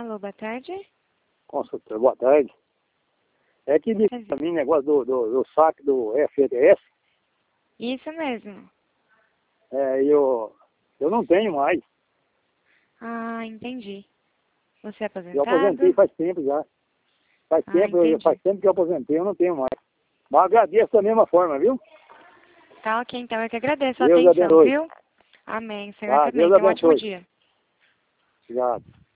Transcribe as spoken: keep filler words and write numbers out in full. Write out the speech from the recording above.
Alô, boa tarde. Consultor, boa tarde. É que disse pra mim negócio do, do, do saque do F G T S. Isso mesmo. É, eu, eu não tenho mais. Ah, entendi. Você é Eu aposentado? aposentei faz tempo já. Faz Ah, tempo, eu, entendi. faz tempo que eu aposentei, eu não tenho mais. Mas agradeço da mesma forma, viu? Tá ok, então eu que agradeço a Deus atenção, abençoe. viu? Amém. Senhor Tá, também. Deus Tenha um ótimo abençoe. dia. Obrigado.